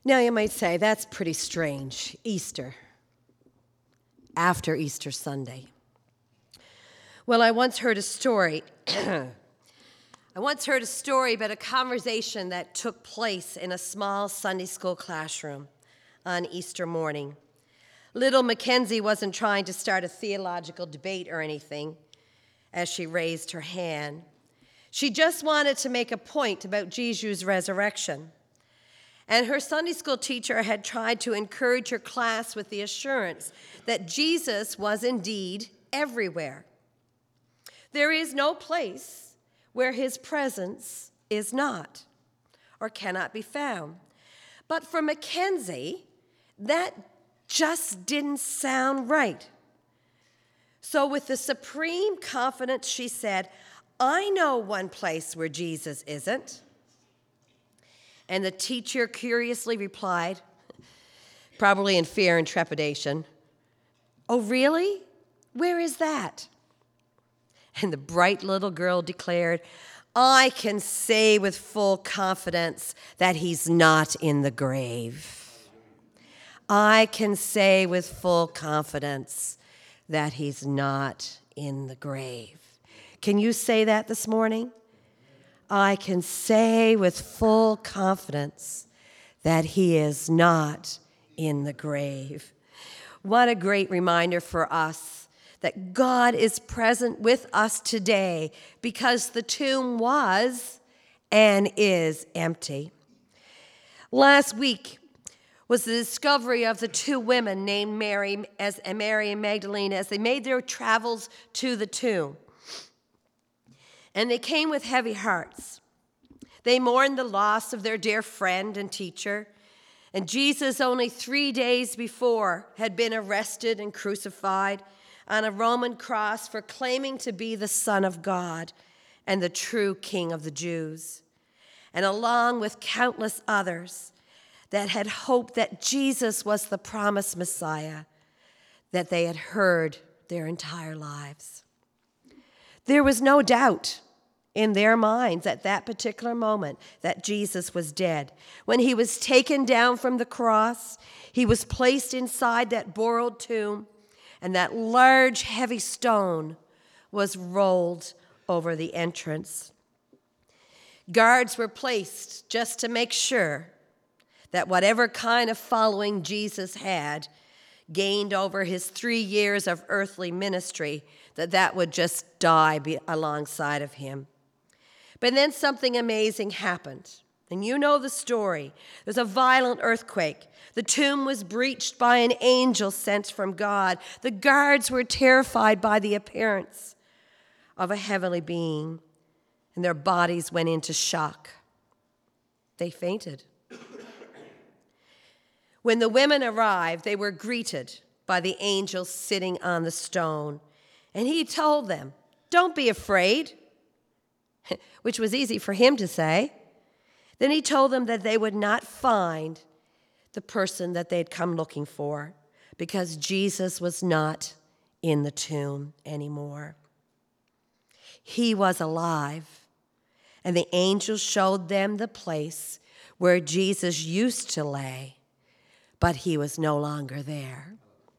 Now you might say, that's pretty strange. Easter, after Easter Sunday. Well, I once heard a story. I once heard a story about a conversation that took place in a small Sunday school classroom on Easter morning. Little Mackenzie wasn't trying to start a theological debate or anything as she raised her hand. She just wanted to make a point about Jesus' resurrection. And her Sunday school teacher had tried to encourage her class with the assurance that Jesus was indeed everywhere. There is no place where his presence is not or cannot be found. But for Mackenzie, that just didn't sound right. So with the supreme confidence, she said, I know one place where Jesus isn't. And the teacher curiously replied, probably in fear and trepidation, oh, really? Where is that? And the bright little girl declared, I can say with full confidence that he's not in the grave. I can say with full confidence that he's not in the grave. Can you say that this morning? I can say with full confidence that he is not in the grave. What a great reminder for us that God is present with us today because the tomb was and is empty. Last week was the discovery of the two women named Mary and Magdalene as they made their travels to the tomb. And they came with heavy hearts. They mourned the loss of their dear friend and teacher. And Jesus, only 3 days before, had been arrested and crucified on a Roman cross for claiming to be the Son of God and the true King of the Jews. And along with countless others that had hoped that Jesus was the promised Messiah that they had heard their entire lives. There was no doubt in their minds at that particular moment that Jesus was dead. When he was taken down from the cross, he was placed inside that borrowed tomb, and that large, heavy stone was rolled over the entrance. Guards were placed just to make sure that whatever kind of following Jesus had gained over his 3 years of earthly ministry, that would just die alongside of him. But then something amazing happened. And you know the story. There's a violent earthquake. The tomb was breached by an angel sent from God. The guards were terrified by the appearance of a heavenly being, and their bodies went into shock. They fainted. When the women arrived, they were greeted by the angel sitting on the stone. And he told them, don't be afraid, which was easy for him to say. Then he told them that they would not find the person that they'd come looking for because Jesus was not in the tomb anymore. He was alive, and the angel showed them the place where Jesus used to lay, but he was no longer there.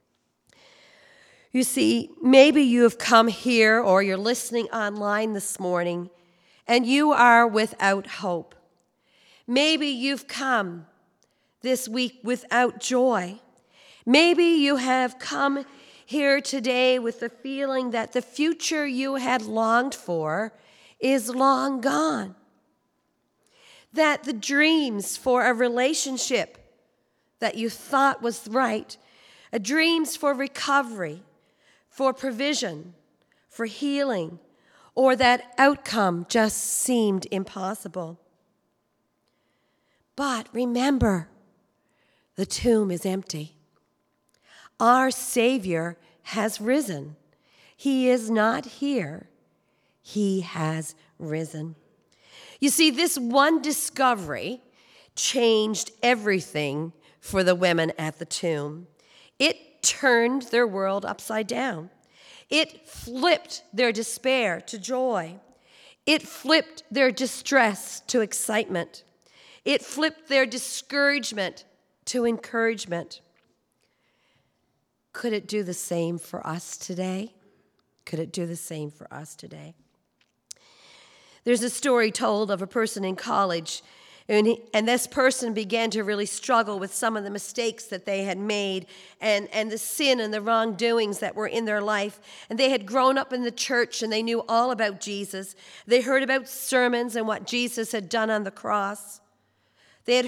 You see, maybe you have come here or you're listening online this morning and you are without hope. Maybe you've come this week without joy. Maybe you have come here today with the feeling that the future you had longed for is long gone. That the dreams for a relationship that you thought was right, dreams for recovery, for provision, for healing, or that outcome just seemed impossible. But remember, the tomb is empty. Our Savior has risen. He is not here. He has risen. You see, this one discovery changed everything for the women at the tomb. It turned their world upside down. It flipped their despair to joy. It flipped their distress to excitement. It flipped their discouragement to encouragement. Could it do the same for us today? Could it do the same for us today? There's a story told of a person in college, and this person began to really struggle with some of the mistakes that they had made and the sin and the wrongdoings that were in their life. And they had grown up in the church, and they knew all about Jesus. They heard about sermons and what Jesus had done on the cross. They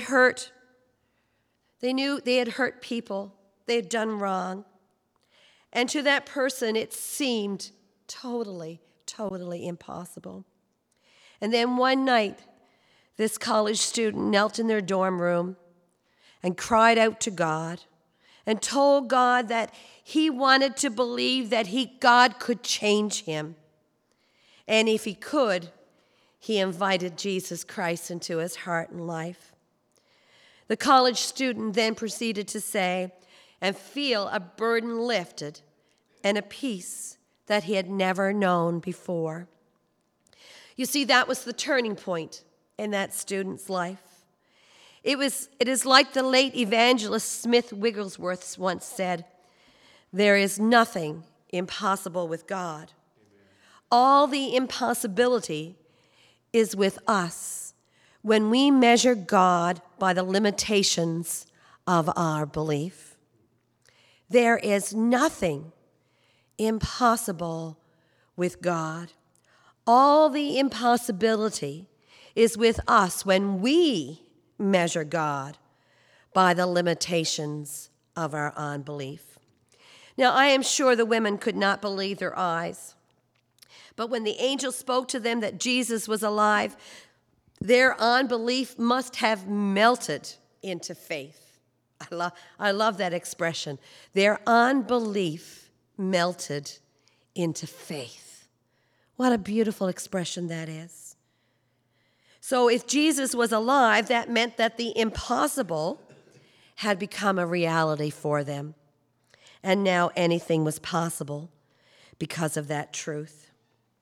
knew they had hurt people. They had done wrong. And to that person, it seemed totally, totally impossible. And then one night, this college student knelt in their dorm room and cried out to God and told God that he wanted to believe that God could change him. And if he could, he invited Jesus Christ into his heart and life. The college student then proceeded to say and feel a burden lifted and a peace that he had never known before. You see, that was the turning point in that student's life. It is like the late evangelist Smith Wigglesworth once said, "There is nothing impossible with God. Amen. All the impossibility is with us when we measure God by the limitations of our belief. There is nothing impossible with God. All the impossibility is with us when we measure God by the limitations of our unbelief." Now, I am sure the women could not believe their eyes. But when the angel spoke to them that Jesus was alive, their unbelief must have melted into faith. I love that expression. Their unbelief melted into faith. What a beautiful expression that is. So if Jesus was alive, that meant that the impossible had become a reality for them. And now anything was possible because of that truth.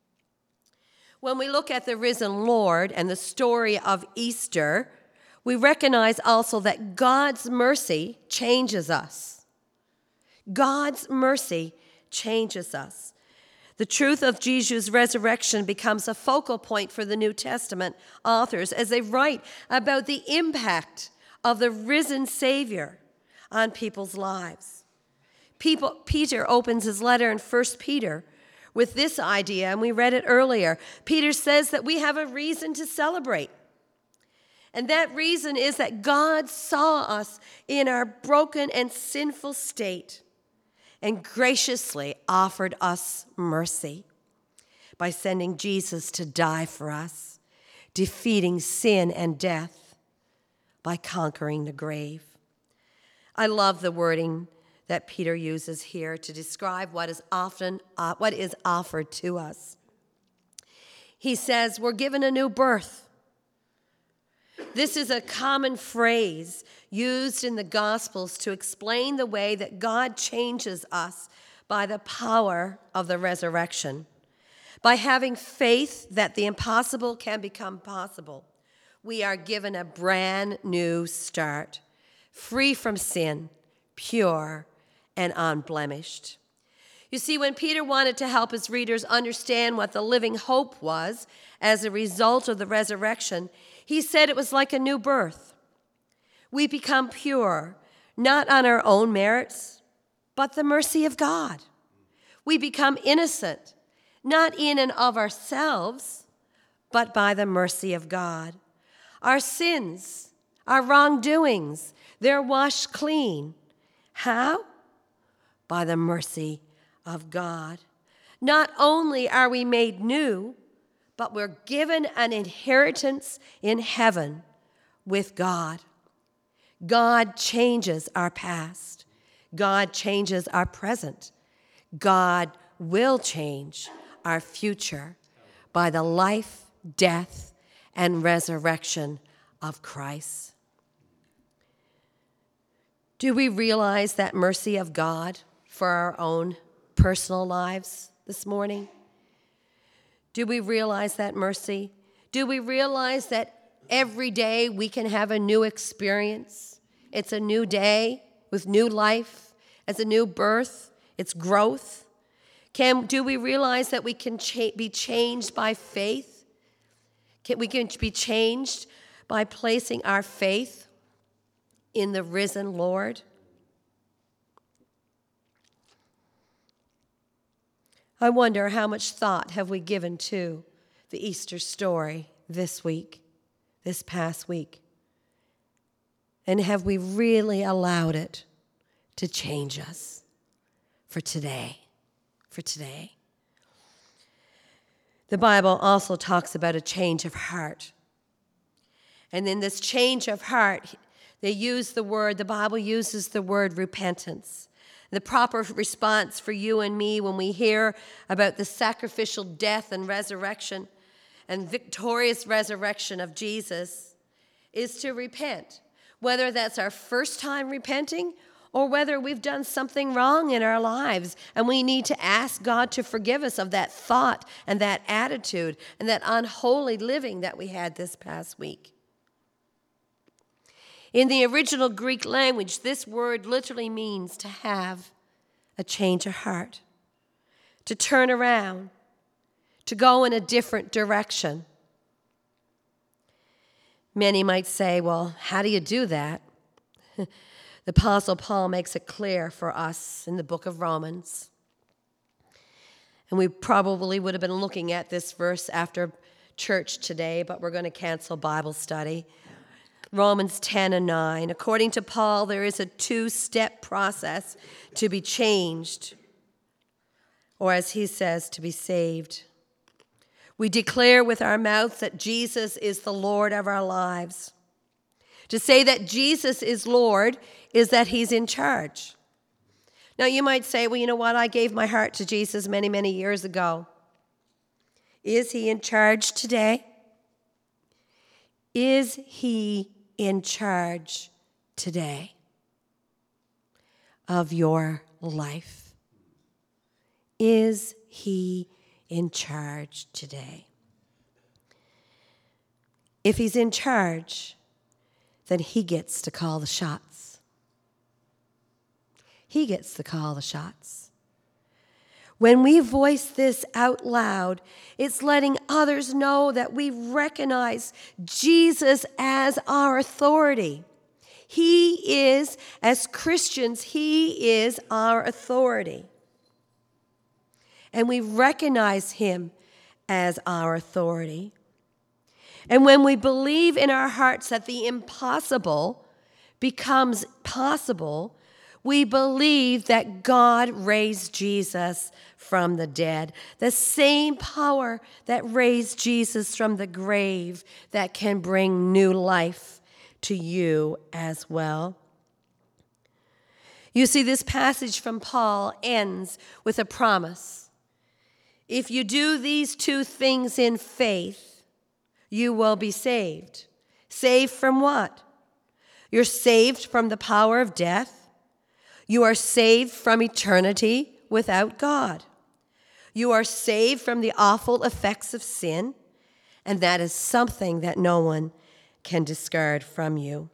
When we look at the risen Lord and the story of Easter, we recognize also that God's mercy changes us. God's mercy changes us. The truth of Jesus' resurrection becomes a focal point for the New Testament authors as they write about the impact of the risen Savior on people's lives. Peter opens his letter in 1 Peter with this idea, and we read it earlier. Peter says that we have a reason to celebrate. And that reason is that God saw us in our broken and sinful state and graciously offered us mercy by sending Jesus to die for us, defeating sin and death by conquering the grave. I love the wording that Peter uses here to describe what is offered to us. He says, we're given a new birth. This is a common phrase used in the Gospels to explain the way that God changes us by the power of the resurrection. By having faith that the impossible can become possible, we are given a brand new start, free from sin, pure, and unblemished. You see, when Peter wanted to help his readers understand what the living hope was as a result of the resurrection, he said it was like a new birth. We become pure, not on our own merits, but the mercy of God. We become innocent, not in and of ourselves, but by the mercy of God. Our sins, our wrongdoings, they're washed clean. How? By the mercy of God. Not only are we made new, but we're given an inheritance in heaven with God. God changes our past. God changes our present. God will change our future by the life, death, and resurrection of Christ. Do we realize that mercy of God for our own personal lives this morning? Do we realize that mercy? Do we realize that every day we can have a new experience It's a new day with new life. It's a new birth. It's growth. Do we realize that we can be changed by faith? We can be changed by placing our faith in the risen Lord? I wonder how much thought have we given to the Easter story this week, this past week? And have we really allowed it to change us for today? For today. The Bible also talks about a change of heart. And in this change of heart, the Bible uses the word repentance. The proper response for you and me when we hear about the sacrificial death and resurrection and victorious resurrection of Jesus is to repent. Whether that's our first time repenting or whether we've done something wrong in our lives and we need to ask God to forgive us of that thought and that attitude and that unholy living that we had this past week. In the original Greek language, this word literally means to have a change of heart, to turn around, to go in a different direction. Many might say, well, how do you do that? The Apostle Paul makes it clear for us in the book of Romans. And we probably would have been looking at this verse after church today, but we're going to cancel Bible study. Romans 10 and 9. According to Paul, there is a two-step process to be changed, or as he says, to be saved. We declare with our mouths that Jesus is the Lord of our lives. To say that Jesus is Lord is that he's in charge. Now, you might say, well, you know what? I gave my heart to Jesus many, many years ago. Is he in charge today? Is he in charge today of your life? Is he in charge today? If he's in charge, then he gets to call the shots. He gets to call the shots. When we voice this out loud, it's letting others know that we recognize Jesus as our authority. He is, as Christians, he is our authority. And we recognize him as our authority. And when we believe in our hearts that the impossible becomes possible, we believe that God raised Jesus from the dead. The same power that raised Jesus from the grave that can bring new life to you as well. You see, this passage from Paul ends with a promise. If you do these two things in faith, you will be saved. Saved from what? You're saved from the power of death. You are saved from eternity without God. You are saved from the awful effects of sin, and that is something that no one can discard from you.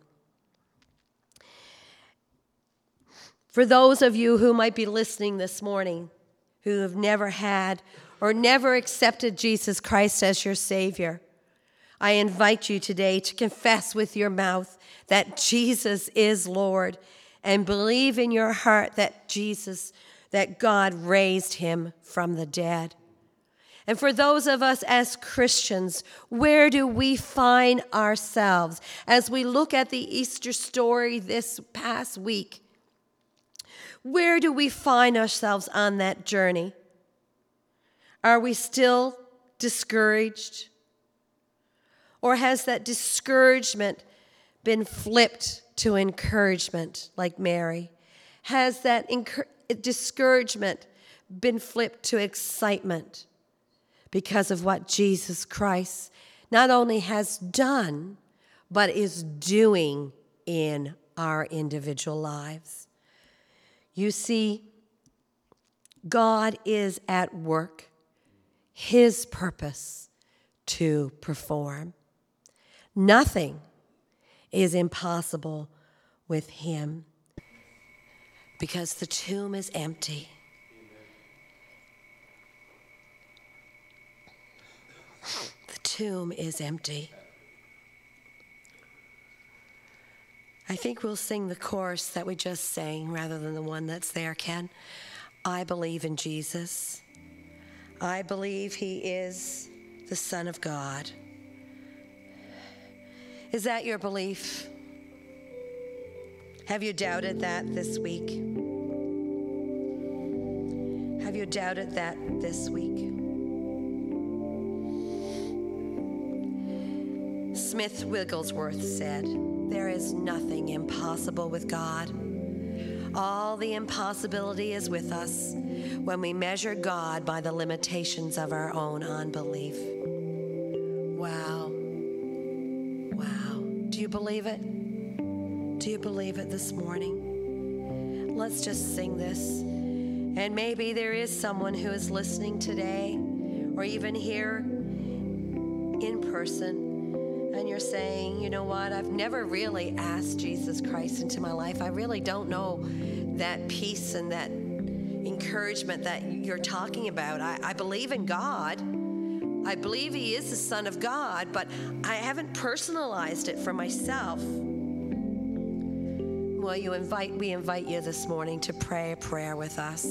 For those of you who might be listening this morning, who have never had or never accepted Jesus Christ as your Savior, I invite you today to confess with your mouth that Jesus is Lord and believe in your heart that God raised him from the dead. And for those of us as Christians, where do we find ourselves as we look at the Easter story this past week? Where do we find ourselves on that journey? Are we still discouraged? Or has that discouragement been flipped to encouragement like Mary? Has that discouragement been flipped to excitement because of what Jesus Christ not only has done, but is doing in our individual lives? You see, God is at work, his purpose to perform. Nothing is impossible with him, because the tomb is empty. The tomb is empty. I think we'll sing the chorus that we just sang rather than the one that's there, Ken. I believe in Jesus. I believe he is the Son of God. Is that your belief? Have you doubted that this week? Have you doubted that this week? Smith Wigglesworth said, "There is nothing impossible with God. All the impossibility is with us when we measure God by the limitations of our own unbelief." Wow. Wow. Do you believe it? Do you believe it this morning? Let's just sing this. And maybe there is someone who is listening today, or even here in person, and you're saying, you know what, I've never really asked Jesus Christ into my life. I really don't know that peace and that encouragement that you're talking about. I believe in God. I believe he is the Son of God, but I haven't personalized it for myself. Well, we invite you this morning to pray a prayer with us.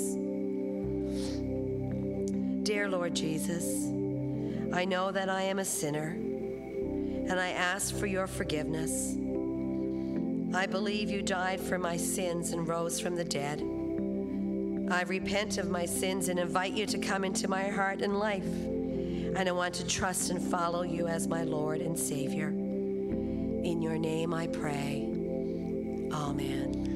Dear Lord Jesus, I know that I am a sinner, and I ask for your forgiveness. I believe you died for my sins and rose from the dead. I repent of my sins and invite you to come into my heart and life. And I want to trust and follow you as my Lord and Savior. In your name I pray. Amen.